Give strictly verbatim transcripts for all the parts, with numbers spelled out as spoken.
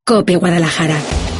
COPE Guadalajara.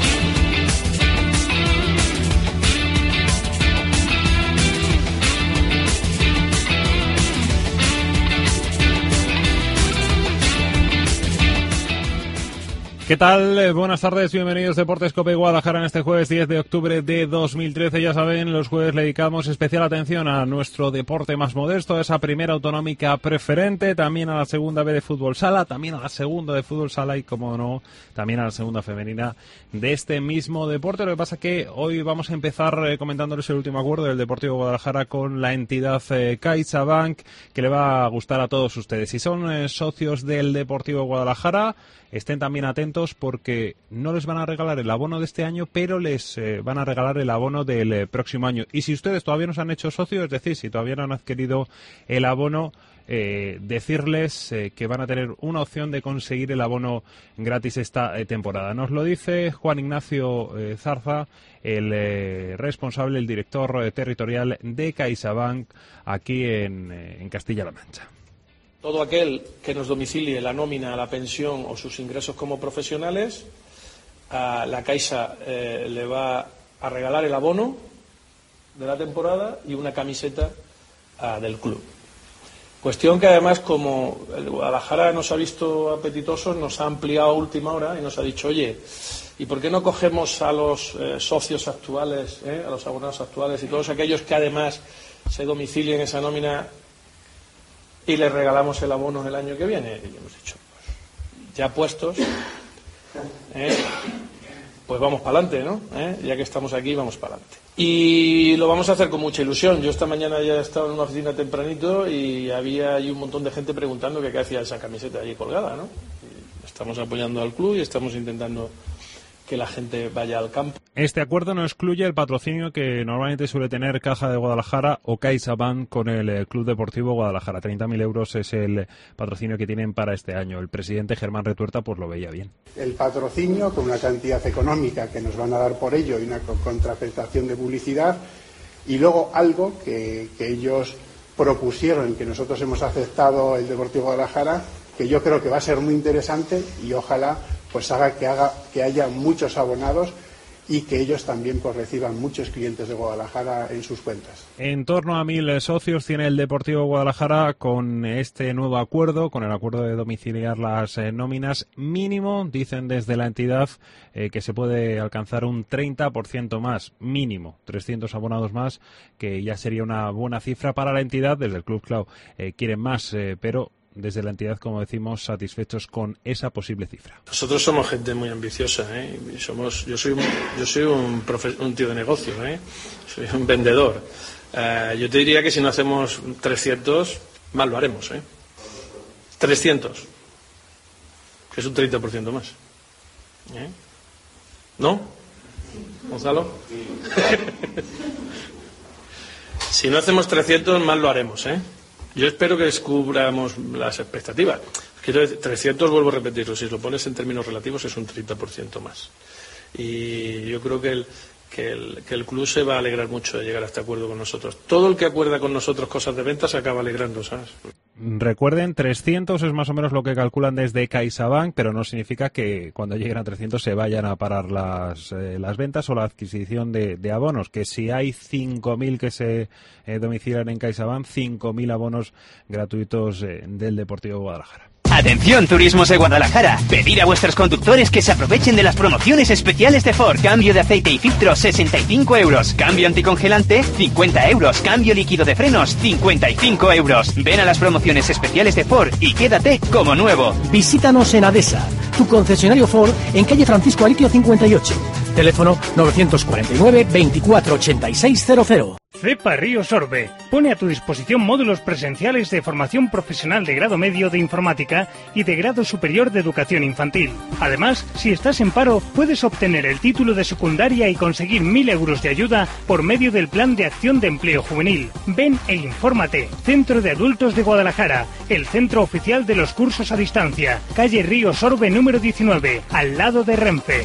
¿Qué tal? Eh, buenas tardes, bienvenidos a Deportes COPE Guadalajara en este jueves diez de octubre de dos mil trece. Ya saben, los jueves le dedicamos especial atención a nuestro deporte más modesto, a esa primera autonómica preferente, también a la segunda B de fútbol sala, también a la segunda de fútbol sala y, como no, también a la segunda femenina de este mismo deporte. Lo que pasa es que hoy vamos a empezar eh, comentándoles el último acuerdo del Deportivo Guadalajara con la entidad eh, CaixaBank, que le va a gustar a todos ustedes. Si son eh, socios del Deportivo Guadalajara, estén también atentos porque no les van a regalar el abono de este año, pero les eh, van a regalar el abono del eh, próximo año. Y si ustedes todavía no se han hecho socios, es decir, si todavía no han adquirido el abono, eh, decirles eh, que van a tener una opción de conseguir el abono gratis esta eh, temporada. Nos lo dice Juan Ignacio eh, Zarza, el eh, responsable, el director eh, territorial de CaixaBank aquí en, eh, en Castilla-La Mancha. Todo aquel que nos domicilie la nómina, la pensión o sus ingresos como profesionales, a la Caixa eh, le va a regalar el abono de la temporada y una camiseta uh, del club. Cuestión que además, como el Guadalajara nos ha visto apetitosos, nos ha ampliado a última hora y nos ha dicho, oye, ¿y por qué no cogemos a los eh, socios actuales, eh, a los abonados actuales y todos aquellos que además se domicilien esa nómina y les regalamos el abono el año que viene? Y hemos dicho, pues, ya puestos, ¿eh? pues vamos para adelante, ¿no? ¿Eh? Ya que estamos aquí, vamos para adelante. Y lo vamos a hacer con mucha ilusión. Yo esta mañana ya he estado en una oficina tempranito y había ahí un montón de gente preguntando que qué hacía esa camiseta allí colgada, ¿no? Y estamos apoyando al club y estamos intentando que la gente vaya al campo. Este acuerdo no excluye el patrocinio que normalmente suele tener Caja de Guadalajara o CaixaBank con el eh, Club Deportivo Guadalajara. treinta mil euros es el patrocinio que tienen para este año. El presidente Germán Retuerta pues lo veía bien. El patrocinio con una cantidad económica que nos van a dar por ello y una contraprestación de publicidad, y luego algo que, que ellos propusieron y que nosotros hemos aceptado el Deportivo Guadalajara, que yo creo que va a ser muy interesante y ojalá pues haga que haga que haya muchos abonados y que ellos también pues reciban muchos clientes de Guadalajara en sus cuentas. En torno a mil socios tiene el Deportivo Guadalajara con este nuevo acuerdo, con el acuerdo de domiciliar las eh, nóminas mínimo, dicen desde la entidad, eh, que se puede alcanzar un treinta por ciento más, mínimo, trescientos abonados más, que ya sería una buena cifra para la entidad. Desde el Club Clau eh, quieren más, eh, pero desde la entidad, como decimos, satisfechos con esa posible cifra. Nosotros somos gente muy ambiciosa, ¿eh? Y somos, yo soy un, yo soy un, profe, un tío de negocio, ¿eh? Soy un vendedor. Uh, yo te diría que si no hacemos trescientos, mal lo haremos, ¿eh? trescientos, que es un treinta por ciento más. ¿Eh? ¿No? ¿Gonzalo? Si no hacemos trescientos, mal lo haremos, ¿eh? Yo espero que descubramos las expectativas. Quiero decir, trescientos, vuelvo a repetirlo, si lo pones en términos relativos es un treinta por ciento más. Y yo creo que el, que, el, que el club se va a alegrar mucho de llegar a este acuerdo con nosotros. Todo el que acuerda con nosotros cosas de venta se acaba alegrando, ¿sabes? Recuerden, trescientos es más o menos lo que calculan desde CaixaBank, pero no significa que cuando lleguen a trescientos se vayan a parar las, eh, las ventas o la adquisición de, de abonos, que si hay cinco mil que se eh, domicilian en CaixaBank, cinco mil abonos gratuitos eh, del Deportivo Guadalajara. Atención, turismos de Guadalajara. Pedir a vuestros conductores que se aprovechen de las promociones especiales de Ford. Cambio de aceite y filtro, sesenta y cinco euros. Cambio anticongelante, cincuenta euros. Cambio líquido de frenos, cincuenta y cinco euros. Ven a las promociones especiales de Ford y quédate como nuevo. Visítanos en Adesa, tu concesionario Ford en calle Francisco Aritio cincuenta y ocho. Teléfono novecientos cuarenta y nueve, veinticuatro ochenta y seis cero cero. CEPA Río Sorbe pone a tu disposición módulos presenciales de formación profesional de grado medio de informática y de grado superior de educación infantil. Además, si estás en paro, puedes obtener el título de secundaria y conseguir mil euros de ayuda por medio del Plan de Acción de Empleo Juvenil. Ven e infórmate. Centro de Adultos de Guadalajara, el centro oficial de los cursos a distancia. Calle Río Sorbe número diecinueve, al lado de Renfe.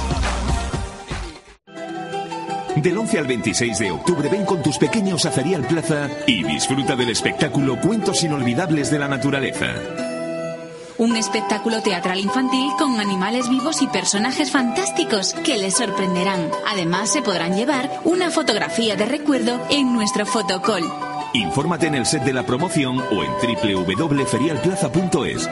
Del once al veintiséis de octubre ven con tus pequeños a Ferial Plaza y disfruta del espectáculo Cuentos Inolvidables de la Naturaleza. un espectáculo teatral infantil con animales vivos y personajes fantásticos que les sorprenderán. Además, se podrán llevar una fotografía de recuerdo en nuestro fotocall. Infórmate en el set de la promoción o en doble u doble u doble u punto ferialplaza punto es.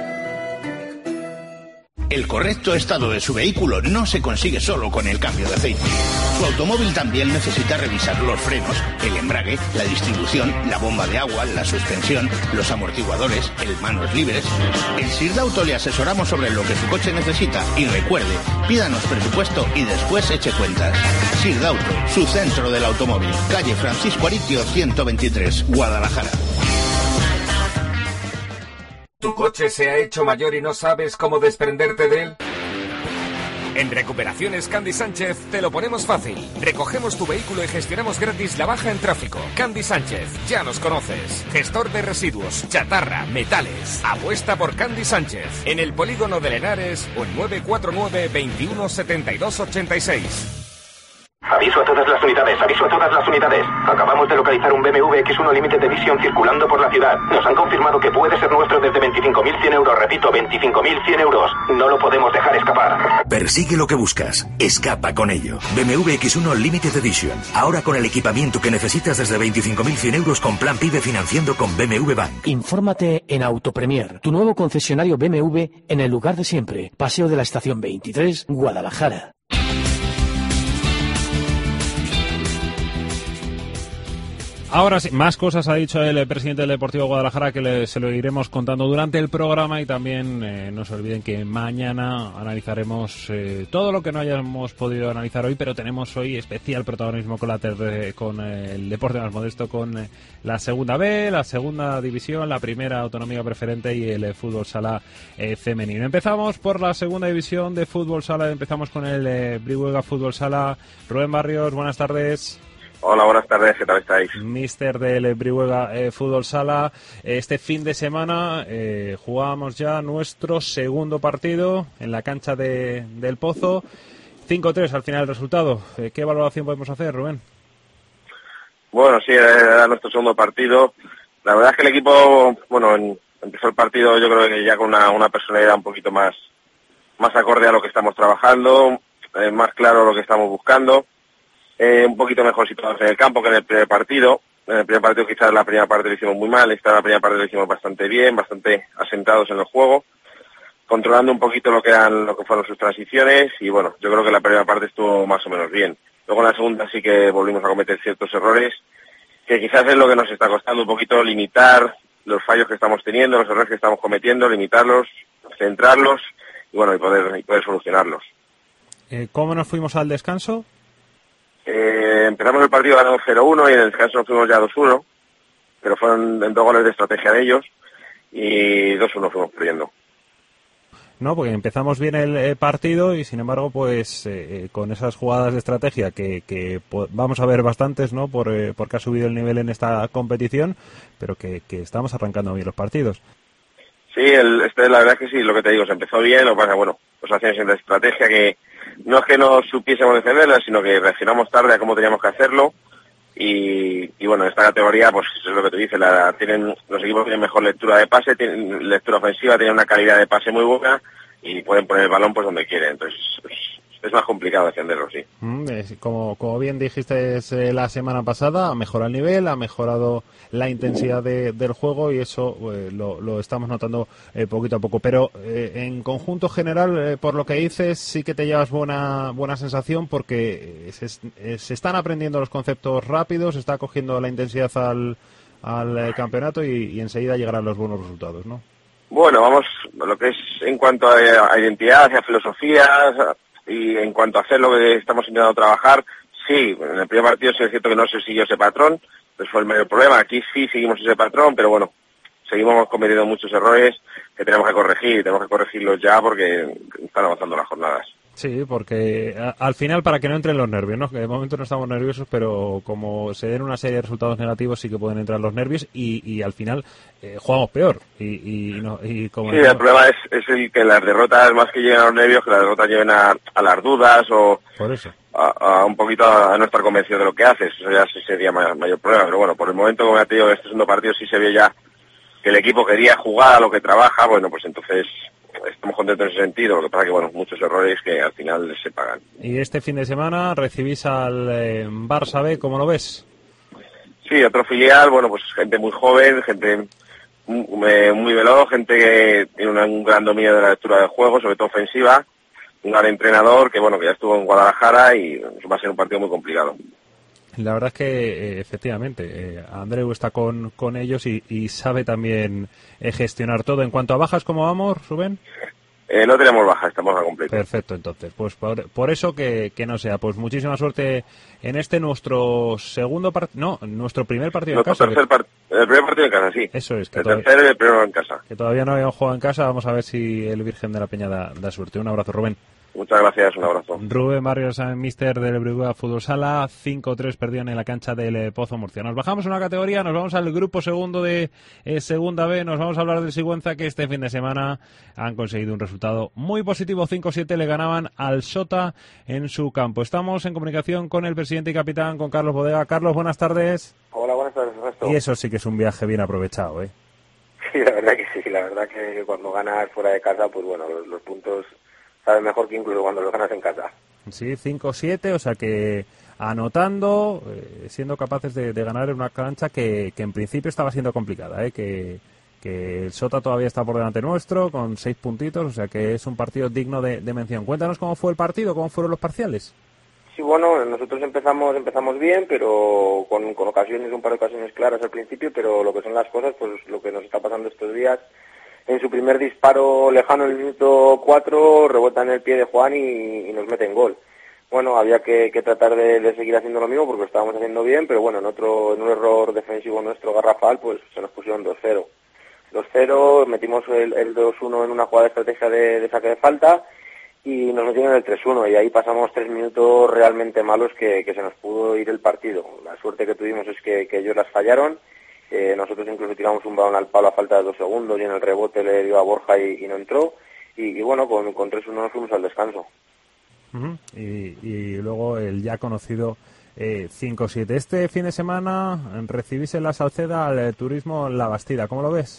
El correcto estado de su vehículo no se consigue solo con el cambio de aceite. Su automóvil también necesita revisar los frenos, el embrague, la distribución, la bomba de agua, la suspensión, los amortiguadores, el manos libres. En Sirdauto le asesoramos sobre lo que su coche necesita y recuerde, pídanos presupuesto y después eche cuentas. Sirdauto, su centro del automóvil, calle Francisco Aritio ciento veintitrés, Guadalajara. ¿Tu coche se ha hecho mayor y no sabes cómo desprenderte de él? En Recuperaciones Candy Sánchez te lo ponemos fácil. Recogemos tu vehículo y gestionamos gratis la baja en tráfico. Candy Sánchez, ya nos conoces. Gestor de residuos, chatarra, metales. Apuesta por Candy Sánchez. En el polígono de Henares o en nueve cuatro nueve, veintiuno, setenta y dos, ochenta y seis. Aviso a todas las unidades, aviso a todas las unidades. Acabamos de localizar un B M W X uno Limited Edition circulando por la ciudad. Nos han confirmado que puede ser nuestro desde veinticinco mil cien euros. Repito, veinticinco mil cien euros. No lo podemos dejar escapar. Persigue lo que buscas. Escapa con ello. B M W X uno Limited Edition. Ahora con el equipamiento que necesitas desde veinticinco mil cien euros con plan PIBE financiando con B M W Bank. Infórmate en Autopremier, tu nuevo concesionario B M W en el lugar de siempre. Paseo de la Estación veintitrés, Guadalajara. Ahora sí, más cosas ha dicho el presidente del Deportivo Guadalajara que le, se lo iremos contando durante el programa y también eh, no se olviden que mañana analizaremos eh, todo lo que no hayamos podido analizar hoy, pero tenemos hoy especial protagonismo con, la ter- con eh, el deporte más modesto, con eh, la segunda B, la segunda división, la primera autonomía preferente y el eh, fútbol sala eh, femenino. Empezamos por la segunda división de fútbol sala, empezamos con el eh, Brihuega Fútbol Sala. Rubén Barrios, buenas tardes. Hola, buenas tardes, ¿qué tal estáis? Mister del Brihuega eh, Fútbol Sala. Este fin de semana eh, jugábamos ya nuestro segundo partido en la cancha de, del Pozo. cinco tres al final el resultado. Eh, ¿Qué valoración podemos hacer, Rubén? Bueno, sí, era nuestro segundo partido. La verdad es que el equipo, bueno, en, empezó el partido yo creo que ya con una, una personalidad un poquito más, más acorde a lo que estamos trabajando, eh, más claro lo que estamos buscando. Eh, un poquito mejor situados en el campo que en el primer partido. En el primer partido quizás la primera parte lo hicimos muy mal, esta la primera parte lo hicimos bastante bien, bastante asentados en el juego, controlando un poquito lo que eran, lo que fueron sus transiciones y bueno, yo creo que la primera parte estuvo más o menos bien. Luego en la segunda sí que volvimos a cometer ciertos errores, que quizás es lo que nos está costando un poquito limitar los fallos que estamos teniendo, los errores que estamos cometiendo, limitarlos, centrarlos y bueno, y poder, y poder solucionarlos. Eh, ¿Cómo nos fuimos al descanso? Eh, empezamos el partido ganando cero uno y en el descanso nos fuimos ya dos uno, pero fueron en dos goles de estrategia de ellos y dos uno fuimos perdiendo. No, porque empezamos bien el eh, partido y sin embargo, pues eh, con esas jugadas de estrategia que, que po- vamos a ver bastantes, ¿no? Por, eh, porque ha subido el nivel en esta competición, pero que, que estamos arrancando bien los partidos. Sí, el, este, la verdad es que sí, lo que te digo, se empezó bien, lo que pasa, bueno, pues acciones de estrategia que no es que no supiésemos defenderla, sino que reaccionamos tarde a cómo teníamos que hacerlo y, y bueno, en esta categoría, pues eso es lo que te dice, la, tienen, los equipos tienen mejor lectura de pase, tienen lectura ofensiva, tienen una calidad de pase muy buena y pueden poner el balón pues donde quieren, entonces es, es más complicado defenderlo, sí. Mm, es, como, como bien dijiste eh, la semana pasada, ha mejorado el nivel, ha mejorado la intensidad de, del juego y eso eh, lo, lo estamos notando eh, poquito a poco. Pero eh, en conjunto general, eh, por lo que dices, sí que te llevas buena buena sensación porque eh, se, eh, se están aprendiendo los conceptos rápidos, se está cogiendo la intensidad al, al eh, campeonato y, y enseguida llegarán los buenos resultados, ¿no? Bueno, vamos, lo que es en cuanto a, a identidad, a filosofía y en cuanto a hacer lo que estamos intentando trabajar, sí, en el primer partido sí es cierto que no se siguió ese patrón, pues fue el mayor problema. Aquí sí seguimos ese patrón, pero bueno, seguimos cometiendo muchos errores que tenemos que corregir, tenemos que corregirlos ya porque están avanzando las jornadas. Sí, porque a, al final para que no entren los nervios, ¿no? Que de momento no estamos nerviosos, pero como se den una serie de resultados negativos sí que pueden entrar los nervios y, y al final eh, jugamos peor. Y, y, no, y como sí, el problema es, es el que las derrotas, más que lleguen a los nervios, que las derrotas lleven a, a las dudas o por eso. A, a un poquito a, a no estar convencido de lo que haces. Eso ya sí sería ma, mayor problema. Pero bueno, por el momento, como ya te digo, este segundo partido sí se vio ya que el equipo quería jugar a lo que trabaja. Bueno, pues entonces estamos contentos en ese sentido, lo que pasa que, bueno, muchos errores que al final se pagan. Y este fin de semana recibís al eh, Barça B, ¿cómo lo ves? Sí, otro filial, bueno, pues gente muy joven, gente muy, muy veloz, gente que tiene una, un gran dominio de la lectura del juego, sobre todo ofensiva, un gran entrenador que, bueno, que ya estuvo en Guadalajara y va a ser un partido muy complicado. La verdad es que, eh, efectivamente, eh, Andreu está con, con ellos y, y sabe también eh, gestionar todo. En cuanto a bajas, ¿cómo vamos, Rubén? Eh, no tenemos baja, estamos a completo. Perfecto, entonces, pues por, por eso que, que no sea. Pues muchísima suerte en este nuestro segundo partido, no, nuestro primer partido Nuestro en casa. Tercer part el primer partido en casa, sí. Eso es. Que el todavía, tercero y el primero en casa. Que todavía no habíamos jugado en casa, vamos a ver si el Virgen de la Peña da, da suerte. Un abrazo, Rubén. Muchas gracias, un abrazo. Rubén Barrios, míster del Brugua Fútbol Sala, cinco tres perdían en la cancha del Pozo Murcia. Nos bajamos una categoría, nos vamos al grupo segundo de eh, Segunda B, nos vamos a hablar del Sigüenza, que este fin de semana han conseguido un resultado muy positivo, cinco siete le ganaban al Sota en su campo. Estamos en comunicación con el presidente y capitán, con Carlos Bodega. Carlos, buenas tardes. Hola, buenas tardes, Ernesto. Y eso sí que es un viaje bien aprovechado, ¿eh? Sí, la verdad que sí, la verdad que cuando ganas fuera de casa, pues bueno, los, los puntos saben mejor que incluso cuando los ganas en casa. Sí, cinco siete, o sea que anotando, eh, siendo capaces de, de ganar en una cancha que, que en principio estaba siendo complicada, ¿eh? que, que el Sota todavía está por delante nuestro con seis puntitos, o sea que es un partido digno de, de mención. Cuéntanos cómo fue el partido, cómo fueron los parciales. Sí, bueno, nosotros empezamos empezamos bien, pero con, con ocasiones, un par de ocasiones claras al principio, pero lo que son las cosas, pues lo que nos está pasando estos días. En su primer disparo lejano, en el minuto cuatro, rebota en el pie de Juan y, y nos mete en gol. Bueno, había que, que tratar de, de seguir haciendo lo mismo porque lo estábamos haciendo bien, pero bueno, en otro en un error defensivo nuestro garrafal, pues se nos pusieron dos cero. dos cero, metimos el, el dos uno en una jugada de estrategia de, de saque de falta y nos metieron el tres uno y ahí pasamos tres minutos realmente malos que, que se nos pudo ir el partido. La suerte que tuvimos es que, que ellos las fallaron. Eh, nosotros incluso tiramos un balón al palo a falta de dos segundos y en el rebote le dio a Borja y, y no entró. Y, y bueno, con, con tres uno nos fuimos al descanso. Uh-huh. y, y luego el ya conocido eh, cinco siete. Este fin de semana recibís en la Salceda al eh, Turismo La Bastida. ¿Cómo lo ves?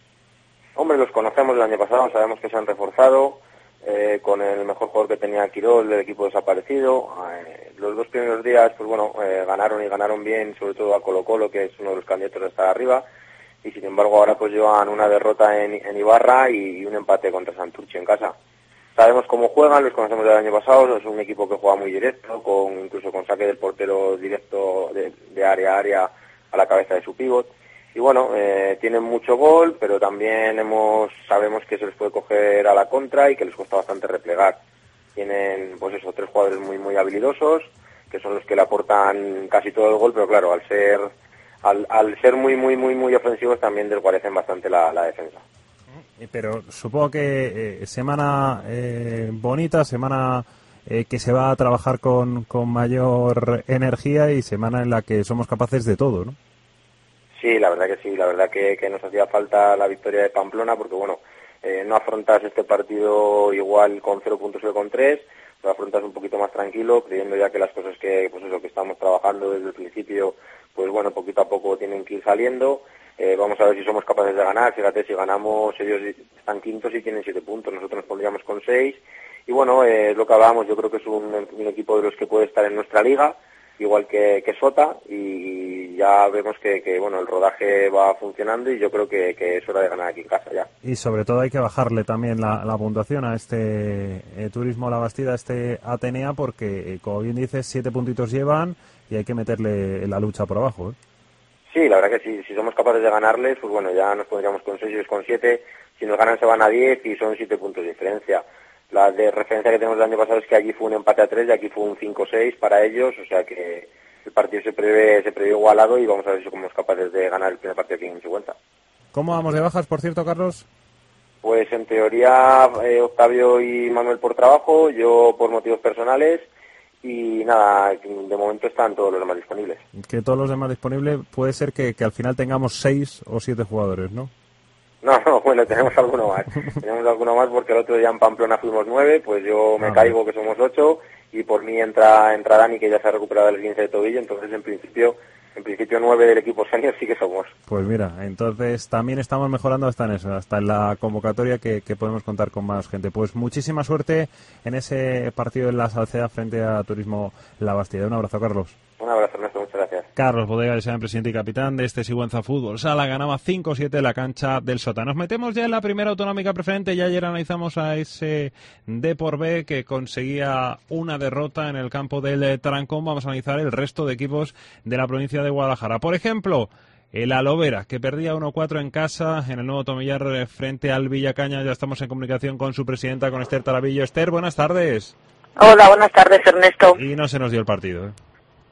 Hombre, los conocemos del año pasado, sabemos que se han reforzado. Eh, con el mejor jugador que tenía Quirol, del equipo desaparecido. Eh, los dos primeros días, pues bueno, eh, ganaron y ganaron bien, sobre todo a Colo Colo, que es uno de los candidatos a estar arriba, y sin embargo ahora pues llevan una derrota en, en Ibarra y, y un empate contra Santurce en casa. Sabemos cómo juegan, los conocemos del año pasado, es un equipo que juega muy directo, con incluso con saque del portero directo de, de área a área a la cabeza de su pívot. Y bueno, eh, tienen mucho gol, pero también hemos sabemos que se les puede coger a la contra y que les cuesta bastante replegar. Tienen, pues eso, tres jugadores muy muy habilidosos, que son los que le aportan casi todo el gol, pero claro, al ser al, al ser muy muy muy muy ofensivos también desguarecen bastante la, la defensa. Pero supongo que eh, semana eh, bonita, semana eh, que se va a trabajar con, con mayor energía y semana en la que somos capaces de todo, ¿no? Sí, la verdad que sí, la verdad que, que nos hacía falta la victoria de Pamplona porque, bueno, eh, no afrontas este partido igual con cero puntos que con tres, lo afrontas un poquito más tranquilo, creyendo ya que las cosas que, pues eso, que estamos trabajando desde el principio, pues bueno, poquito a poco tienen que ir saliendo. Eh, vamos a ver si somos capaces de ganar. Fíjate, si ganamos, ellos están quintos y tienen siete puntos, nosotros nos pondríamos con seis. Y bueno, eh, lo que hablábamos, yo creo que es un, un equipo de los que puede estar en nuestra liga, igual que, que Sota, y ya vemos que, que bueno el rodaje va funcionando y yo creo que, que es hora de ganar aquí en casa ya. Y sobre todo hay que bajarle también la, la puntuación a este eh, Turismo La Bastida, a este Atenea, porque, eh, como bien dices, siete puntitos llevan y hay que meterle la lucha por abajo, ¿eh? Sí, la verdad que sí, si somos capaces de ganarles, pues bueno, ya nos pondríamos con seis y ellos con siete, si nos ganan se van a diez y son siete puntos de diferencia. La de referencia que tenemos del año pasado es que allí fue un empate a tres y aquí fue un cinco seis para ellos, o sea que el partido se prevé, se prevé igualado y vamos a ver si somos capaces de ganar el primer partido aquí en Sigüenza. ¿Cómo vamos de bajas, por cierto, Carlos? Pues en teoría eh, Octavio y Manuel por trabajo, yo por motivos personales y nada, de momento están todos los demás disponibles. Que todos los demás disponibles, puede ser que, que al final tengamos seis o siete jugadores, ¿no? No, no, bueno, tenemos alguno más. tenemos alguno más porque el otro día en Pamplona fuimos nueve, pues yo me ah, caigo que somos ocho y por mí entra entra Dani que ya se ha recuperado del esguince de tobillo, entonces en principio en principio nueve del equipo senior sí que somos. Pues mira, entonces también estamos mejorando hasta en eso, hasta en la convocatoria que, que podemos contar con más gente. Pues muchísima suerte en ese partido en la Salceda frente a Turismo La Bastida. Un abrazo, Carlos. Un abrazo, Ernesto, muchas gracias. Carlos Bodega, el presidente y capitán de este Sigüenza Fútbol Sala, ganaba cinco siete en la cancha del Sota. Nos metemos ya en la primera autonómica preferente. Ya ayer analizamos a ese Depor B que conseguía una derrota en el campo del Trancón. Vamos a analizar el resto de equipos de la provincia de Guadalajara. Por ejemplo, el Alovera, que perdía uno cuatro en casa en el Nuevo Tomillar frente al Villacaña. Ya estamos en comunicación con su presidenta, con Esther Tarabillo. Esther, buenas tardes. Hola, buenas tardes, Ernesto. Y no se nos dio el partido, ¿eh?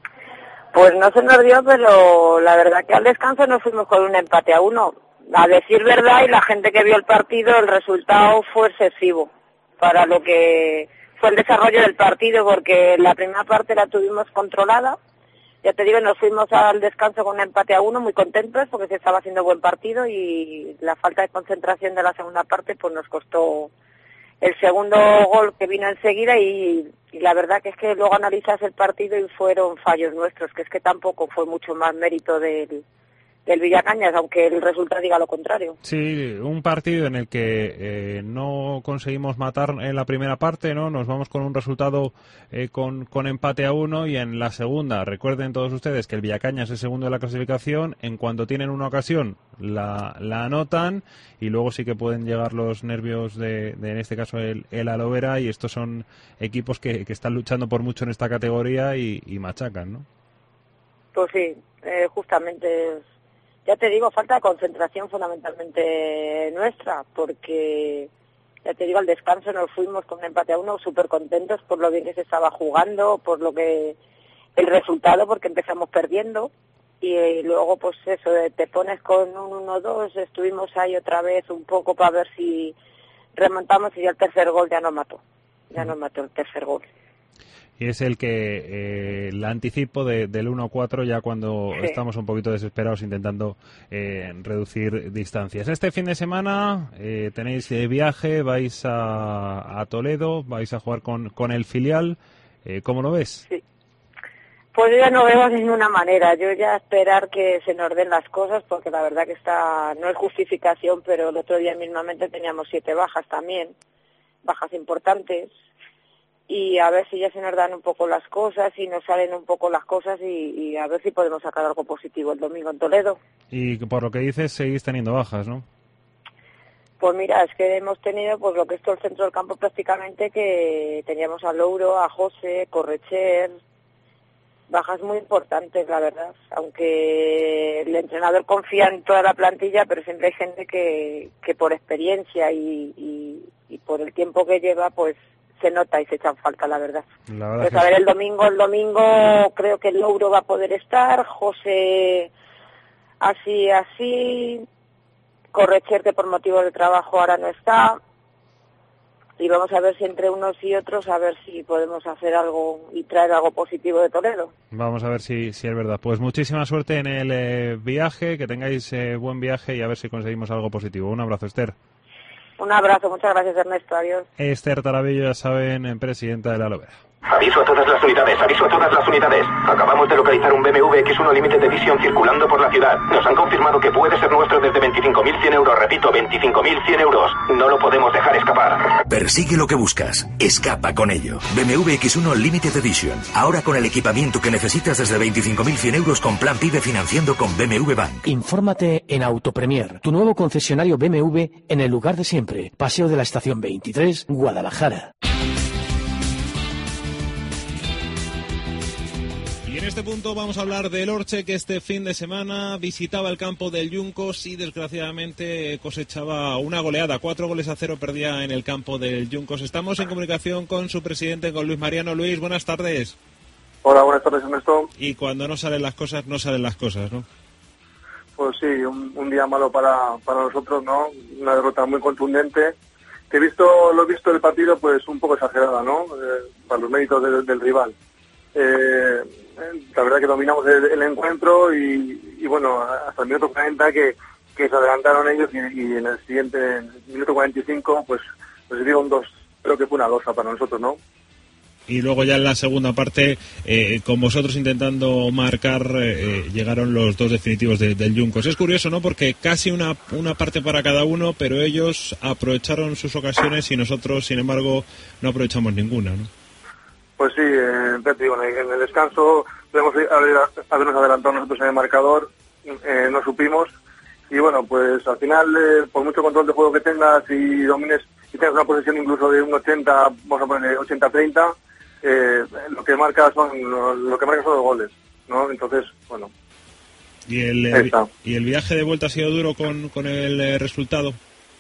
Pues no se nos dio, pero la verdad que al descanso nos fuimos con un empate a uno. A decir verdad, y la gente que vio el partido, el resultado fue excesivo para lo que fue el desarrollo del partido, porque la primera parte la tuvimos controlada. Ya te digo, nos fuimos al descanso con un empate a uno, muy contentos, porque se estaba haciendo buen partido, y la falta de concentración de la segunda parte pues nos costó el segundo gol que vino enseguida, y, y la verdad que es que luego analizas el partido y fueron fallos nuestros, que es que tampoco fue mucho más mérito del, del Villacañas, aunque el resultado diga lo contrario. Sí, un partido en el que eh, no conseguimos matar en la primera parte, ¿no? Nos vamos con un resultado eh, con, con empate a uno, y en la segunda, recuerden todos ustedes que el Villacañas es segundo de la clasificación, en cuanto tienen una ocasión la, la anotan, y luego sí que pueden llegar los nervios de, de en este caso el, el Alovera, y estos son equipos que, que están luchando por mucho en esta categoría y, y machacan, ¿no? Pues sí, eh, justamente es... Ya te digo, falta de concentración fundamentalmente nuestra, porque, ya te digo, al descanso nos fuimos con un empate a uno, súper contentos por lo bien que se estaba jugando, por lo que el resultado, porque empezamos perdiendo, y, y luego pues eso, te pones con un uno dos, estuvimos ahí otra vez un poco para ver si remontamos, y ya el tercer gol ya nos mató, ya nos mató el tercer gol. Y es el que eh, el anticipo de, del uno cuatro, ya cuando sí. estamos un poquito desesperados intentando eh, reducir distancias. Este fin de semana eh, tenéis eh, viaje, vais a, a Toledo, vais a jugar con, con el filial. Eh, ¿Cómo lo ves? Sí. Pues yo ya no veo de ninguna manera. Yo ya esperar que se nos den las cosas, porque la verdad que está, no es justificación, pero el otro día mismamente teníamos siete bajas también, bajas importantes. Y a ver si ya se nos dan un poco las cosas y nos salen un poco las cosas, y, y a ver si podemos sacar algo positivo el domingo en Toledo. Y por lo que dices, seguís teniendo bajas, ¿no? Pues mira, es que hemos tenido pues lo que es todo el centro del campo prácticamente, que teníamos a Louro, a José, Correcher, bajas muy importantes, la verdad. Aunque el entrenador confía en toda la plantilla, pero siempre hay gente que, que por experiencia y, y, y por el tiempo que lleva, pues se nota y se echan falta, la verdad. La verdad pues que a ver, sí. el domingo, el domingo creo que el Louro va a poder estar, José así, así, Correcher, que por motivo de trabajo ahora no está, y vamos a ver si entre unos y otros, a ver si podemos hacer algo y traer algo positivo de Toledo. Vamos a ver si, si es verdad. Pues muchísima suerte en el eh, viaje, que tengáis eh, buen viaje, y a ver si conseguimos algo positivo. Un abrazo, Esther. Un abrazo, muchas gracias, Ernesto, adiós. Esther Tarabillo, ya saben, presidenta de la Alovera. Aviso a todas las unidades, aviso a todas las unidades. Acabamos de localizar un B M W X uno Limited Edition circulando por la ciudad. Nos han confirmado que puede ser nuestro desde veinticinco mil cien euros. Repito, veinticinco mil cien euros. No lo podemos dejar escapar. Persigue lo que buscas. Escapa con ello. B M W X uno Limited Edition. Ahora con el equipamiento que necesitas desde veinticinco mil cien euros con plan PIBE financiando con B M W Bank. Infórmate en Autopremier, tu nuevo concesionario B M W en el lugar de siempre. Paseo de la Estación veintitrés, Guadalajara. En este punto vamos a hablar del Orche, que este fin de semana visitaba el campo del Juncos y desgraciadamente cosechaba una goleada. Cuatro goles a cero perdía en el campo del Juncos. Estamos en comunicación con su presidente, con Luis Mariano. Luis, buenas tardes. Hola, buenas tardes, Ernesto. Y cuando no salen las cosas, no salen las cosas, ¿no? Pues sí, un, un día malo para, para nosotros, ¿no? Una derrota muy contundente. Que he visto, lo he visto el partido, pues un poco exagerada, ¿no? Eh, para los méritos de, del rival. Eh, la verdad que dominamos el, el encuentro y, y bueno, hasta el minuto cuarenta que, que se adelantaron ellos, y, y en el siguiente, en el minuto cuarenta y cinco, pues, pues dio un dos, creo que fue una losa para nosotros, ¿no? Y luego ya en la segunda parte, eh, con vosotros intentando marcar, eh, llegaron los dos definitivos de, del Juncos. Es curioso, ¿no? Porque casi una, una parte para cada uno, pero ellos aprovecharon sus ocasiones y nosotros, sin embargo, no aprovechamos ninguna, ¿no? Pues sí, eh, te digo, en el, en el descanso podemos haber, habernos adelantado nosotros en el marcador, eh, no supimos. Y bueno, pues al final, eh, por mucho control de juego que tengas y domines, y tengas una posesión incluso de un ochenta, vamos a poner ochenta treinta, eh, lo que marca son lo, lo que marca son los goles, ¿no? Entonces, bueno. ¿Y el, el, ¿y el viaje de vuelta ha sido duro con, con el eh, resultado?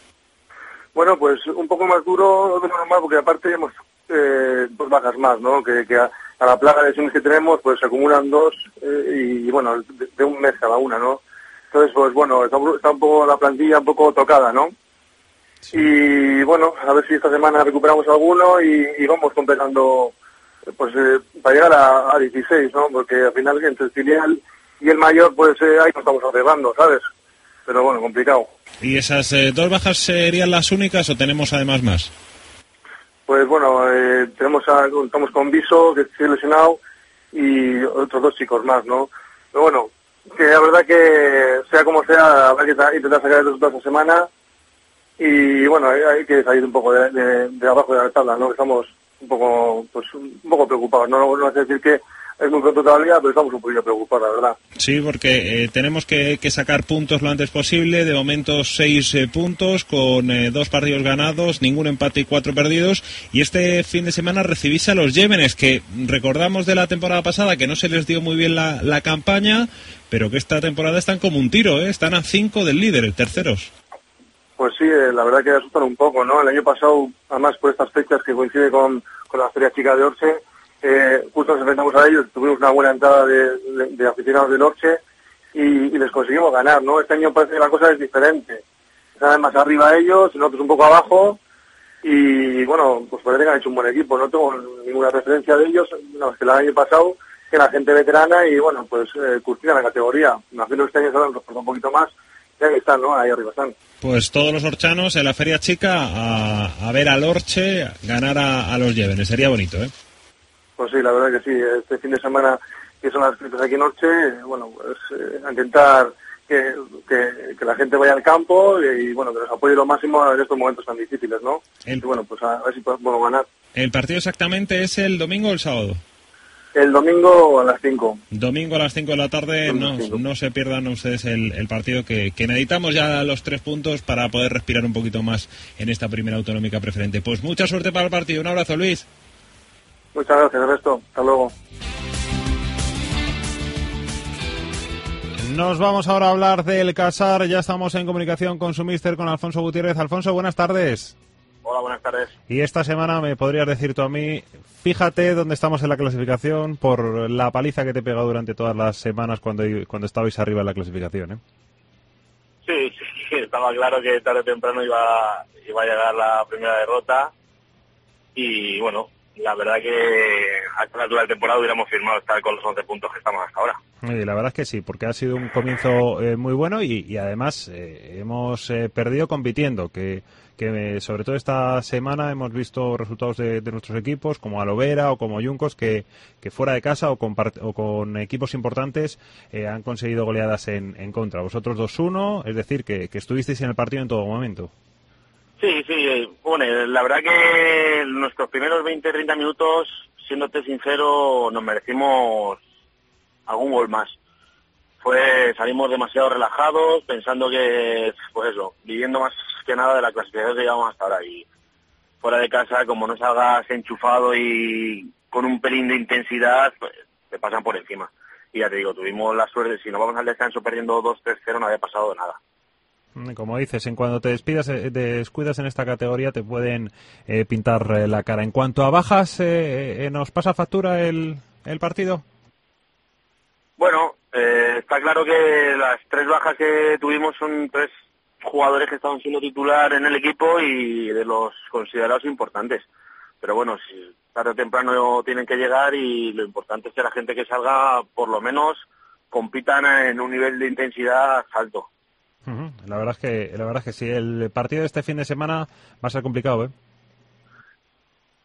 Bueno, pues un poco más duro de lo normal, porque aparte hemos eh, dos bajas más, ¿no? Que, que a, a la plaga de lesiones que tenemos, pues se acumulan dos eh, y, bueno, de, de un mes cada una, ¿no? Entonces, pues bueno, está, está un poco la plantilla un poco tocada, ¿no? Sí. Y bueno, a ver si esta semana recuperamos alguno y, y vamos completando, pues eh, para llegar a, a dieciséis, ¿no? Porque al final entre el filial y el mayor, pues eh, ahí nos estamos arreglando, ¿sabes? Pero bueno, complicado. ¿Y esas eh, dos bajas serían las únicas o tenemos además más? Pues bueno, eh, tenemos a, estamos con Viso, que está lesionado, y otros dos chicos más, ¿no? Pero bueno, que la verdad que sea como sea, habrá que intentar sacar el resultado esta semana y bueno, hay que salir un poco de, de, de abajo de la tabla, ¿no? Estamos un poco, pues un poco preocupados, no, no es decir que es muy pronto todavía, pero estamos un poquito preocupados, la verdad. Sí, porque eh, tenemos que, que sacar puntos lo antes posible. De momento seis eh, puntos con eh, dos partidos ganados, ningún empate y cuatro perdidos. Y este fin de semana recibís a los Llévenes, que recordamos de la temporada pasada que no se les dio muy bien la, la campaña, pero que esta temporada están como un tiro, ¿eh? Están a cinco del líder, el terceros. Pues sí, eh, la verdad que asustan un poco, ¿no? El año pasado, además por estas fechas que coincide con, con la Feria Chica de Orche, Eh, justo nos enfrentamos a ellos, tuvimos una buena entrada de, de, de aficionados del Orche y, y les conseguimos ganar, ¿no? Este año parece que la cosa es diferente. Están más arriba ellos, nosotros un poco abajo y bueno, pues parece que han hecho un buen equipo. No tengo ninguna referencia de ellos, no, es que el año pasado que la gente veterana y bueno, pues eh, curtida la categoría. Imagino que este año se han reforzado un poquito más y ahí están, ¿no? Ahí arriba están. Pues todos los orchanos en la Feria Chica a, a ver al Orche ganar a, a los Llévenes, sería bonito, ¿eh? Pues sí, la verdad que sí. Este fin de semana, que son las fiestas aquí en Orche, bueno, pues eh, a intentar que, que, que la gente vaya al campo y, bueno, que nos apoye lo máximo en estos momentos tan difíciles, ¿no? El... Y bueno, pues a, a ver si podemos ganar. ¿El partido exactamente es el domingo o el sábado? El domingo a las cinco. Domingo a las cinco de la tarde, no, no se pierdan ustedes el, el partido que, que necesitamos ya los tres puntos para poder respirar un poquito más en esta primera autonómica preferente. Pues mucha suerte para el partido. Un abrazo, Luis. Muchas gracias, Ernesto. Hasta luego. Nos vamos ahora a hablar del Casar. Ya estamos en comunicación con su míster, con Alfonso Gutiérrez. Alfonso, buenas tardes. Hola, buenas tardes. Y esta semana me podrías decir tú a mí, fíjate dónde estamos en la clasificación por la paliza que te he pegado durante todas las semanas cuando, cuando estabais arriba en la clasificación, ¿eh? Sí, sí, estaba claro que tarde o temprano iba, iba a llegar la primera derrota y bueno, la verdad que a esta altura de temporada hubiéramos firmado estar con los once puntos que estamos hasta ahora. Sí, la verdad es que sí, porque ha sido un comienzo eh, muy bueno y, y además eh, hemos eh, perdido compitiendo, que, que eh, sobre todo esta semana hemos visto resultados de, de nuestros equipos, como Alovera o como Juncos, que, que fuera de casa o con, part- o con equipos importantes eh, han conseguido goleadas en, en contra. Vosotros dos uno, es decir, que, que estuvisteis en el partido en todo momento. Sí, sí, bueno, la verdad que nuestros primeros veinte treinta minutos, siéndote sincero, nos merecimos algún gol más. Fue, salimos demasiado relajados, pensando que, pues eso, viviendo más que nada de la clasificación que llevamos hasta ahora. Y fuera de casa, como no salgas enchufado y con un pelín de intensidad, pues te pasan por encima. Y ya te digo, tuvimos la suerte, si nos vamos al descanso perdiendo dos tres cero, no había pasado nada. Como dices, en cuando te despidas, eh, descuidas en esta categoría te pueden eh, pintar eh, la cara. En cuanto a bajas, eh, eh, ¿nos pasa factura el, el partido? Bueno, eh, está claro que las tres bajas que tuvimos son tres jugadores que estaban siendo titular en el equipo y de los considerados importantes. Pero bueno, si tarde o temprano tienen que llegar y lo importante es que la gente que salga, por lo menos, compitan en un nivel de intensidad alto. Uh-huh. La verdad es que la verdad es que sí, el partido de este fin de semana va a ser complicado, ¿eh?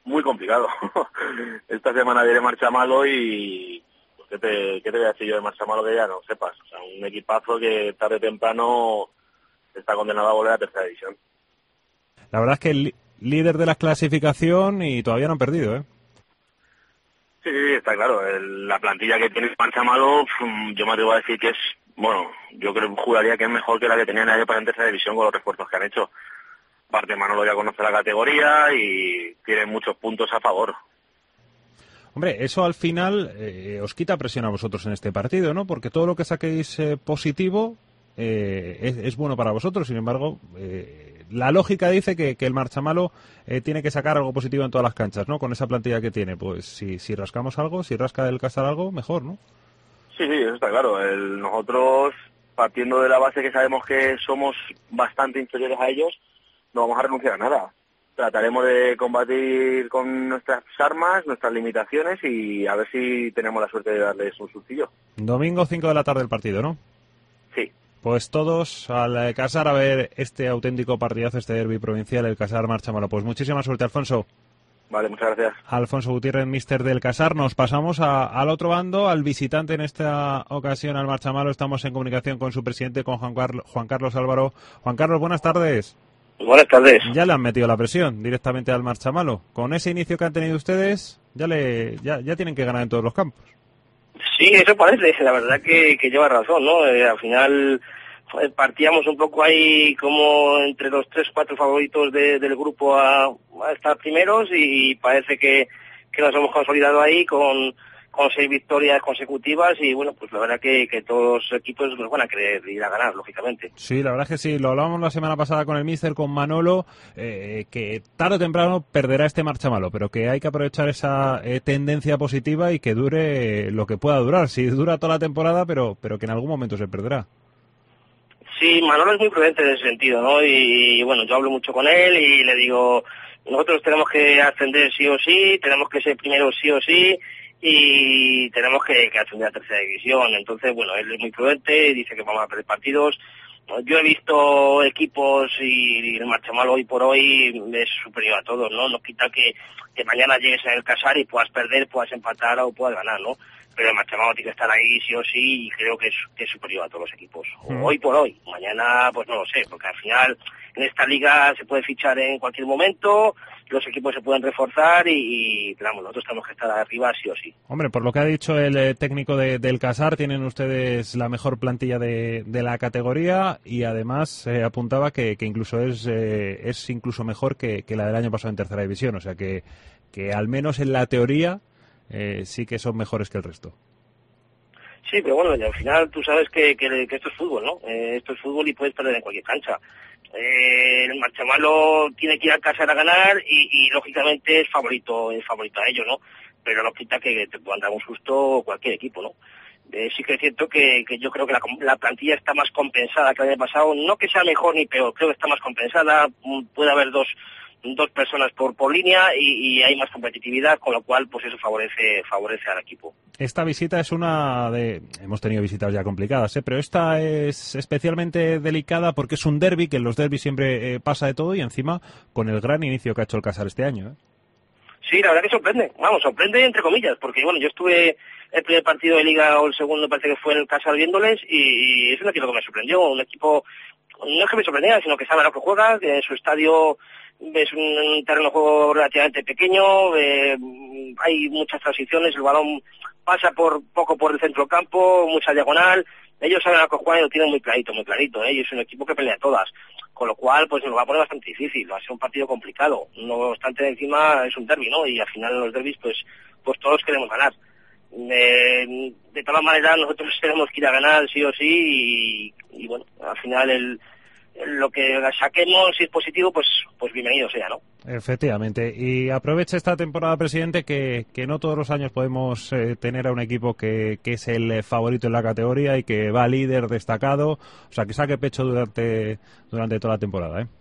muy complicado. Esta semana viene Marchamalo y pues, ¿qué, te, ¿qué te voy a decir yo de Marchamalo que ya no sepas? O sea, un equipazo que tarde o temprano está condenado a volver a tercera división. La verdad es que el líder de la clasificación y todavía no han perdido, ¿eh? Sí, sí, está claro. El, la plantilla que tiene Marchamalo, yo me atrevo a decir que es, bueno, yo creo juraría que es mejor que la que tenía nadie para en tercera división con los refuerzos que han hecho. Aparte, Manolo ya conoce la categoría y tiene muchos puntos a favor. Hombre, eso al final eh, os quita presión a vosotros en este partido, ¿no? Porque todo lo que saquéis eh, positivo eh, es, es bueno para vosotros. Sin embargo, eh, la lógica dice que, que el Marchamalo eh, tiene que sacar algo positivo en todas las canchas, ¿no? Con esa plantilla que tiene. Pues si, si rascamos algo, si rasca el Casar algo, mejor, ¿no? Sí, sí, eso está claro. El, nosotros, partiendo de la base que sabemos que somos bastante inferiores a ellos, no vamos a renunciar a nada. Trataremos de combatir con nuestras armas, nuestras limitaciones y a ver si tenemos la suerte de darles un sustillo. Domingo cinco de la tarde el partido, ¿no? Sí. Pues todos al Casar a ver este auténtico partidazo, este derbi provincial, el Casar Marchamalo. Pues muchísima suerte, Alfonso. Vale, muchas gracias. Alfonso Gutiérrez, míster del Casar. Nos pasamos a, al otro bando, al visitante en esta ocasión, al Marchamalo. Estamos en comunicación con su presidente, con Juan Carlos, Juan Carlos Álvaro. Juan Carlos, buenas tardes. Buenas tardes. Ya le han metido la presión directamente al Marchamalo. Con ese inicio que han tenido ustedes, ya le ya, ya tienen que ganar en todos los campos. Sí, eso parece. La verdad que, que lleva razón, ¿no? Eh, al final pues, partíamos un poco ahí como entre los tres, cuatro favoritos de, del grupo a, a estar primeros y parece que, que nos hemos consolidado ahí con, con seis victorias consecutivas y bueno, pues la verdad que, que todos los equipos nos van a querer ir a ganar, lógicamente. Sí, la verdad es que sí, lo hablábamos la semana pasada con el míster, con Manolo, eh, que tarde o temprano perderá este Marchamalo, pero que hay que aprovechar esa eh, tendencia positiva y que dure lo que pueda durar, si dura toda la temporada, pero, pero que en algún momento se perderá. Sí, Manolo es muy prudente en ese sentido, ¿no? Y, y bueno, yo hablo mucho con él y le digo, nosotros tenemos que ascender sí o sí, tenemos que ser primeros sí o sí, y tenemos que, que ascender a tercera división. Entonces, bueno, él es muy prudente, dice que vamos a perder partidos. Yo he visto equipos y el Marchamalo hoy por hoy es superior a todos, ¿no? No quita que, que mañana llegues en el Casar y puedas perder, puedas empatar o puedas ganar, ¿no? Pero el Marchamalo tiene que estar ahí sí o sí y creo que es, que es superior a todos los equipos. Mm. Hoy por hoy, mañana pues no lo sé, porque al final en esta liga se puede fichar en cualquier momento, los equipos se pueden reforzar y, y claro, nosotros tenemos que estar arriba sí o sí. Hombre, por lo que ha dicho el eh, técnico de, del Casar, tienen ustedes la mejor plantilla de, de la categoría y además eh, apuntaba que, que incluso es eh, es incluso mejor que, que la del año pasado en tercera división, o sea que, que al menos en la teoría eh, sí que son mejores que el resto. Sí, pero bueno, y al final tú sabes que, que, que esto es fútbol, ¿no? Eh, esto es fútbol y puedes perder en cualquier cancha. Eh, el Marchamalo tiene que ir al Casar a ganar y, y lógicamente es favorito, es favorito a ellos, ¿no? Pero no quita que te puedan dar un susto cualquier equipo, ¿no? Eh, sí que es cierto que, que yo creo que la, la plantilla está más compensada que el año pasado, no que sea mejor ni peor, creo que está más compensada, puede haber dos dos personas por, por línea y, y hay más competitividad, con lo cual pues eso favorece favorece al equipo. Esta visita es una de... Hemos tenido visitas ya complicadas, ¿eh? Pero esta es especialmente delicada porque es un derbi, que en los derbis siempre eh, pasa de todo y encima con el gran inicio que ha hecho el Casar este año, ¿eh? Sí, la verdad que sorprende, vamos, sorprende entre comillas, porque bueno, yo estuve el primer partido de Liga o el segundo parece que fue en el Casar viéndoles y, y es un equipo que me sorprendió, un equipo, no es que me sorprendiera, sino que sabe a lo que juega, que en su estadio es un terreno de juego relativamente pequeño, eh, hay muchas transiciones, el balón pasa por poco por el centro campo, mucha diagonal, ellos saben a lo que juegan y lo tienen muy clarito, muy clarito, ¿eh? Y es un equipo que pelea todas, con lo cual pues nos lo va a poner bastante difícil, va a ser un partido complicado, no obstante encima es un derbi, ¿no? Y al final en los derbis pues pues todos queremos ganar. Eh, de todas maneras nosotros tenemos que ir a ganar sí o sí y, y bueno, al final el lo que saquemos, si es positivo, pues pues bienvenido sea, ¿no? Efectivamente. Y aproveche esta temporada, presidente, que, que no todos los años podemos eh, tener a un equipo que, que es el favorito en la categoría y que va líder destacado. O sea, que saque pecho durante durante toda la temporada, ¿eh?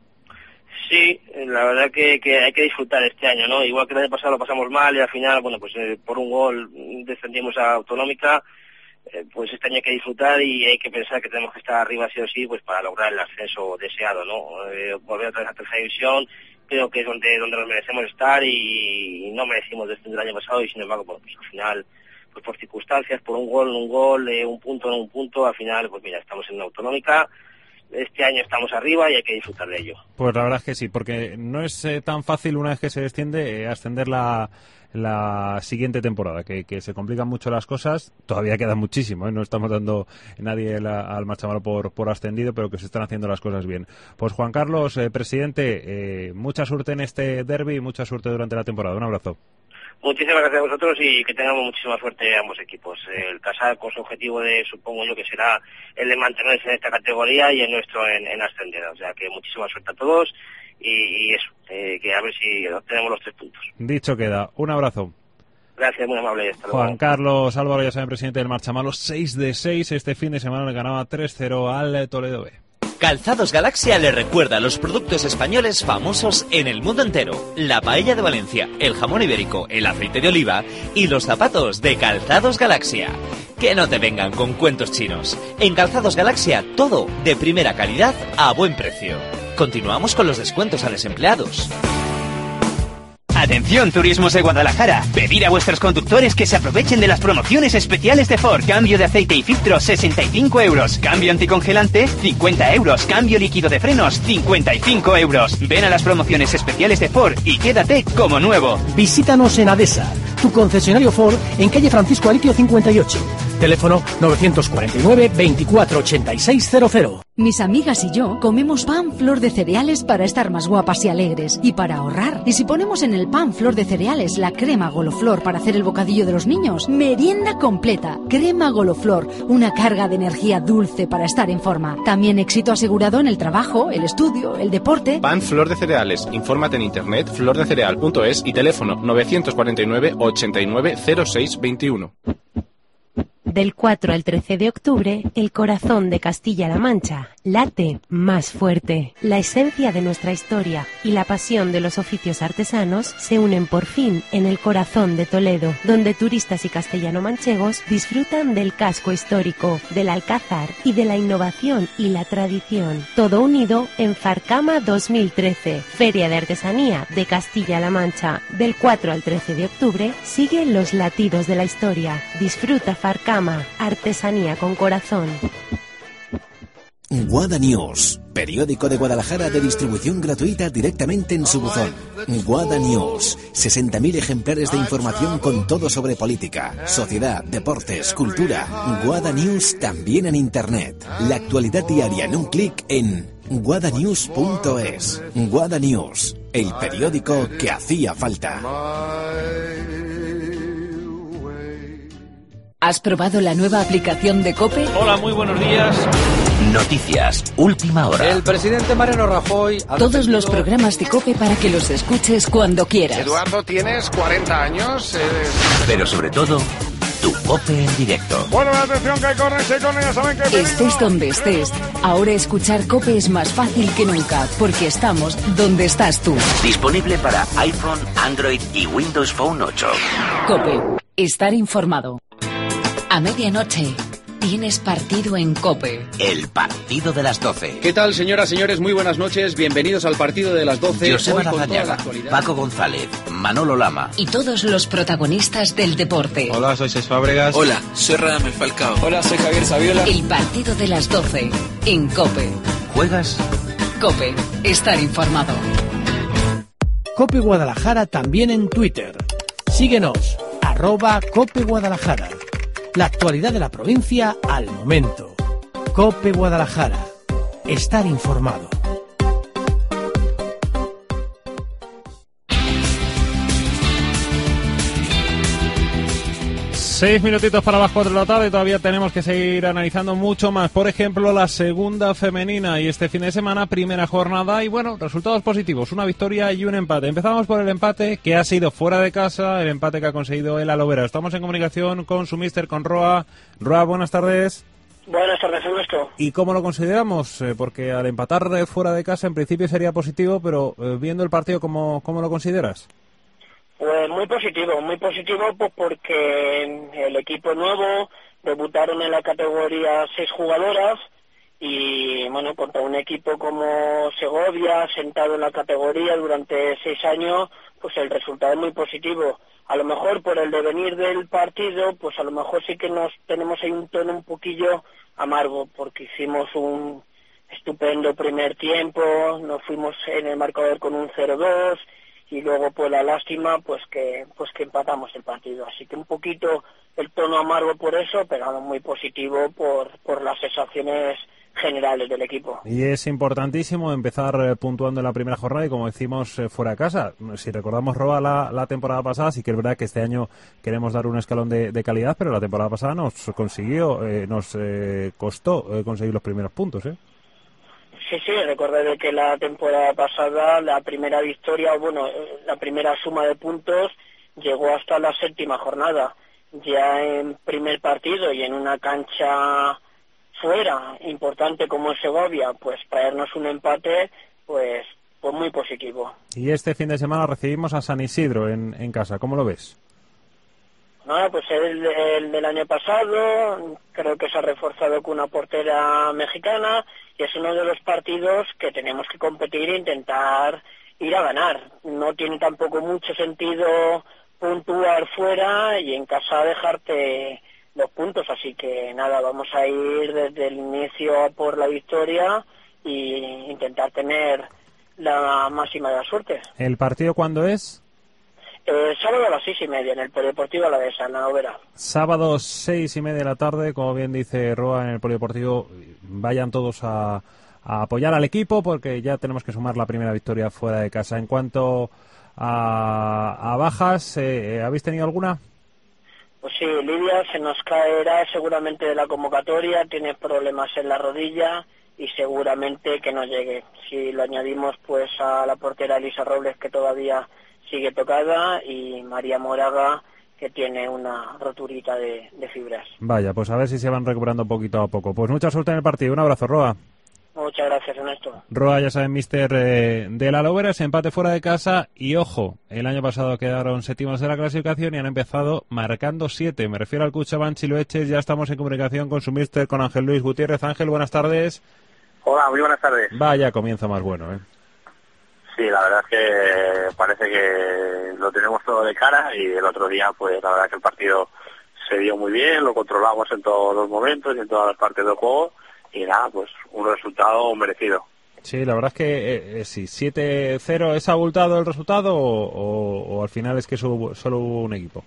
Sí, la verdad que, que hay que disfrutar este año, ¿no? Igual que el año pasado lo pasamos mal y al final, bueno, pues eh, por un gol descendimos a Autonómica. Eh, pues este año hay que disfrutar y hay que pensar que tenemos que estar arriba sí o sí pues para lograr el ascenso deseado, ¿no? Eh, volver otra vez a tercera división creo que es donde donde nos merecemos estar y, y no merecimos descender el año pasado y sin embargo bueno, pues al final pues por circunstancias, por un gol en un gol, eh, un punto en un punto, al final pues mira, estamos en una autonómica, este año estamos arriba y hay que disfrutar de ello. Pues la verdad es que sí, porque no es eh, tan fácil una vez que se desciende eh, ascender la, la siguiente temporada, que, que se complican mucho las cosas, todavía queda muchísimo, ¿eh? No estamos dando nadie la, al Marchamalo por, por ascendido, pero que se están haciendo las cosas bien. Pues Juan Carlos, eh, presidente, eh, mucha suerte en este derbi y mucha suerte durante la temporada. Un abrazo. Muchísimas gracias a vosotros y que tengamos muchísima suerte ambos equipos. El Casal con su objetivo de, supongo yo, que será el de mantenerse en esta categoría y el nuestro en, en ascender. O sea que muchísima suerte a todos y, y eso, eh, que a ver si obtenemos los tres puntos. Dicho queda. Un abrazo. Gracias, muy amable. Hasta luego. Juan Carlos Álvaro, ya saben, presidente del Marchamalo, seis de seis. Este fin de semana le ganaba tres cero al Toledo B. Calzados Galaxia le recuerda los productos españoles famosos en el mundo entero. La paella de Valencia, el jamón ibérico, el aceite de oliva y los zapatos de Calzados Galaxia. Que no te vengan con cuentos chinos. En Calzados Galaxia, todo de primera calidad a buen precio. Continuamos con los descuentos a desempleados. Atención, Turismos de Guadalajara. Pedir a vuestros conductores que se aprovechen de las promociones especiales de Ford. Cambio de aceite y filtro, sesenta y cinco euros. Cambio anticongelante, cincuenta euros. Cambio líquido de frenos, cincuenta y cinco euros. Ven a las promociones especiales de Ford y quédate como nuevo. Visítanos en Adesa, tu concesionario Ford en calle Francisco Aritio cincuenta y ocho. Teléfono novecientos cuarenta y nueve, veinticuatro ochenta y seis cero cero. Mis amigas y yo comemos pan flor de cereales para estar más guapas y alegres y para ahorrar. Y si ponemos en el pan flor de cereales la crema Goloflor para hacer el bocadillo de los niños, merienda completa. Crema Goloflor, una carga de energía dulce para estar en forma. También éxito asegurado en el trabajo, el estudio, el deporte. Pan flor de cereales. Infórmate en internet flor de cereal punto es y teléfono novecientos cuarenta y nueve, ochenta y nueve, cero seis veintiuno. Del cuatro al trece de octubre, el corazón de Castilla-La Mancha late más fuerte. La esencia de nuestra historia y la pasión de los oficios artesanos se unen por fin en el corazón de Toledo, donde turistas y castellano-manchegos disfrutan del casco histórico, del Alcázar y de la innovación y la tradición. Todo unido en Farcama dos mil trece, Feria de Artesanía de Castilla-La Mancha. Del cuatro al trece de octubre, sigue los latidos de la historia. Disfruta Farcama, artesanía con corazón. Guada News, periódico de Guadalajara de distribución gratuita directamente en su buzón. Guada News, sesenta mil ejemplares de información con todo sobre política, sociedad, deportes, cultura. Guada News también en internet. La actualidad diaria en un clic en guada news punto es. Guada News, el periódico que hacía falta. ¿Has probado la nueva aplicación de COPE? Hola, muy buenos días. Noticias, última hora. El presidente Mariano Rajoy... Ha Todos defendido... los programas de COPE para que los escuches cuando quieras. Eduardo, tienes cuarenta años. Eres... Pero sobre todo, tu COPE en directo. Bueno, atención que hay corners y corners, ya saben que... Estés donde estés, ahora escuchar COPE es más fácil que nunca, porque estamos donde estás tú. Disponible para iPhone, Android y Windows Phone ocho. COPE, estar informado. A medianoche tienes partido en COPE. El partido de las doce. ¿Qué tal, señoras, señores? Muy buenas noches. Bienvenidos al partido de las doce. Joseba Larrañaga, Paco González, Manolo Lama. Y todos los protagonistas del deporte. Hola, soy Cés Fábregas. Hola, soy Radamel Falcao. Hola, soy Javier Saviola. El partido de las doce en COPE. ¿Juegas? COPE, estar informado. COPE Guadalajara también en Twitter. Síguenos, arroba COPE Guadalajara. La actualidad de la provincia al momento. COPE Guadalajara. Estar informado. Seis minutitos para las cuatro de la tarde, todavía tenemos que seguir analizando mucho más. Por ejemplo, la segunda femenina y este fin de semana, primera jornada y bueno, resultados positivos, una victoria y un empate. Empezamos por el empate que ha sido fuera de casa, el empate que ha conseguido el Alovera. Estamos en comunicación con su míster, con Roa. Roa, buenas tardes. Buenas tardes, Ernesto. ¿Y cómo lo consideramos? Eh, porque al empatar eh, fuera de casa en principio sería positivo, pero eh, viendo el partido, ¿cómo, cómo lo consideras? Pues muy positivo, muy positivo pues porque el equipo nuevo, debutaron en la categoría seis jugadoras y bueno, contra un equipo como Segovia, sentado en la categoría durante seis años, pues el resultado es muy positivo. A lo mejor por el devenir del partido, pues a lo mejor sí que nos tenemos ahí un tono un poquillo amargo, porque hicimos un estupendo primer tiempo, nos fuimos en el marcador con un cero dos, y luego pues la lástima pues que pues que empatamos el partido, así que un poquito el tono amargo por eso, pero muy positivo por por las sensaciones generales del equipo. Y es importantísimo empezar eh, puntuando en la primera jornada y como decimos eh, fuera de casa. Si recordamos, Roa, la, la temporada pasada, sí que es verdad que este año queremos dar un escalón de, de calidad, pero la temporada pasada nos consiguió, eh, nos eh, costó eh, conseguir los primeros puntos, ¿eh? Sí, sí, recordé que la temporada pasada la primera victoria, bueno, la primera suma de puntos llegó hasta la séptima jornada. Ya en primer partido y en una cancha fuera importante como es Segovia, pues traernos un empate, pues, pues muy positivo. Y este fin de semana recibimos a San Isidro en, en casa, ¿cómo lo ves? No, pues el, el del año pasado, creo que se ha reforzado con una portera mexicana y es uno de los partidos que tenemos que competir e intentar ir a ganar. No tiene tampoco mucho sentido puntuar fuera y en casa dejarte los puntos, así que nada, vamos a ir desde el inicio a por la victoria y intentar tener la máxima de las suertes. ¿El partido cuándo es? Eh, sábado a las seis y media en el Polideportivo Alavesa, en la Novera. Sábado seis y media de la tarde, como bien dice Roa, en el Polideportivo. Vayan todos a, a apoyar al equipo porque ya tenemos que sumar la primera victoria fuera de casa. En cuanto a, a bajas, eh, ¿habéis tenido alguna? Pues sí, Lidia se nos caerá seguramente de la convocatoria, tiene problemas en la rodilla y seguramente que no llegue. Si lo añadimos pues a la portera Elisa Robles, que todavía sigue tocada, y María Moraga, que tiene una roturita de, de fibras. Vaya, pues a ver si se van recuperando poquito a poco. Pues mucha suerte en el partido. Un abrazo, Roa. Muchas gracias, Ernesto. Roa, ya saben, mister eh, de la Lovera, ese empate fuera de casa. Y ojo, el año pasado quedaron séptimos de la clasificación y han empezado marcando siete. Me refiero al Cuchaban Chiloeches. Ya estamos en comunicación con su mister, con Ángel Luis Gutiérrez. Ángel, buenas tardes. Hola, muy buenas tardes. Vaya comienzo más bueno, ¿eh? Sí, la verdad es que parece que lo tenemos todo de cara y el otro día, pues la verdad que el partido se dio muy bien, lo controlamos en todos los momentos y en todas las partes del juego y nada, pues un resultado merecido. Sí, la verdad es que eh, eh, sí, siete cero, ¿es abultado el resultado o, o, o al final es que solo, solo hubo un equipo?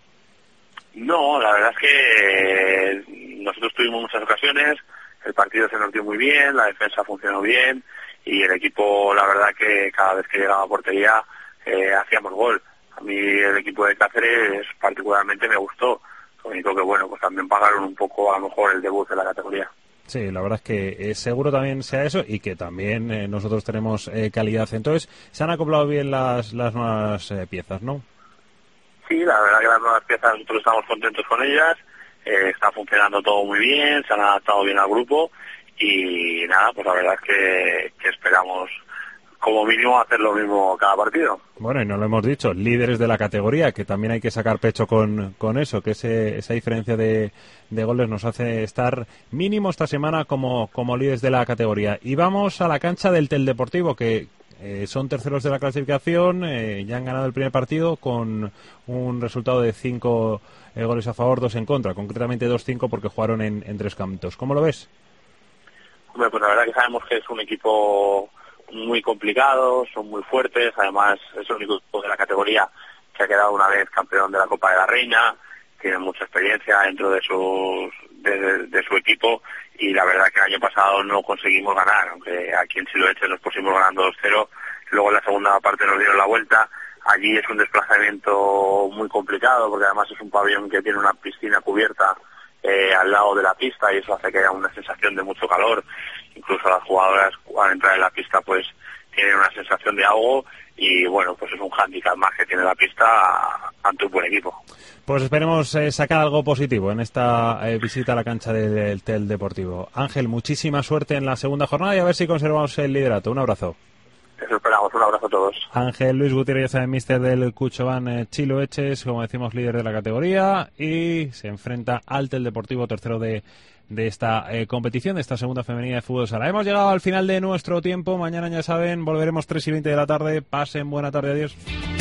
No, la verdad es que eh, nosotros tuvimos muchas ocasiones, el partido se nos dio muy bien, la defensa funcionó bien y el equipo, la verdad que cada vez que llegaba a portería eh, hacíamos gol. A mí el equipo de Cáceres particularmente me gustó. Lo único que bueno, pues también pagaron un poco a lo mejor el debut de la categoría. Sí, la verdad es que eh, seguro también sea eso y que también eh, nosotros tenemos eh, calidad. Entonces, se han acoplado bien las, las nuevas eh, piezas, ¿no? Sí, la verdad que las nuevas piezas nosotros estamos contentos con ellas. Eh, está funcionando todo muy bien, se han adaptado bien al grupo. Y nada, pues la verdad es que, que esperamos como mínimo hacer lo mismo cada partido. Bueno, y no lo hemos dicho, líderes de la categoría, que también hay que sacar pecho con, con eso, que ese, esa diferencia de, de goles nos hace estar mínimo esta semana como, como líderes de la categoría. Y vamos a la cancha del Tel Deportivo, que eh, son terceros de la clasificación, eh, ya han ganado el primer partido con un resultado de cinco eh, goles a favor, dos en contra, concretamente dos cinco porque jugaron en, en tres campos. ¿Cómo lo ves? Hombre, pues la verdad que sabemos que es un equipo muy complicado, son muy fuertes, además es el único equipo de la categoría que ha quedado una vez campeón de la Copa de la Reina, tienen mucha experiencia dentro de, sus, de, de, de su equipo y la verdad que el año pasado no conseguimos ganar, aunque aquí en Chiloeche nos pusimos ganando dos cero, luego en la segunda parte nos dieron la vuelta, allí es un desplazamiento muy complicado porque además es un pabellón que tiene una piscina cubierta Eh, al lado de la pista y eso hace que haya una sensación de mucho calor, incluso las jugadoras al entrar en la pista pues tienen una sensación de ahogo y bueno, pues es un hándicap más que tiene la pista ante un buen equipo. Pues esperemos eh, sacar algo positivo en esta eh, visita a la cancha del de, Tel Deportivo. Ángel, muchísima suerte en la segunda jornada y a ver si conservamos el liderato. Un abrazo. Eso esperamos. esperamos. Un abrazo a todos. Ángel Luis Gutiérrez, el míster del Cuchobán eh, Chilo Eches, como decimos, líder de la categoría, y se enfrenta al Tel Deportivo, tercero de, de esta eh, competición, de esta segunda femenina de fútbol sala. Hemos llegado al final de nuestro tiempo. Mañana, ya saben, volveremos tres y veinte de la tarde. Pasen buena tarde. Adiós.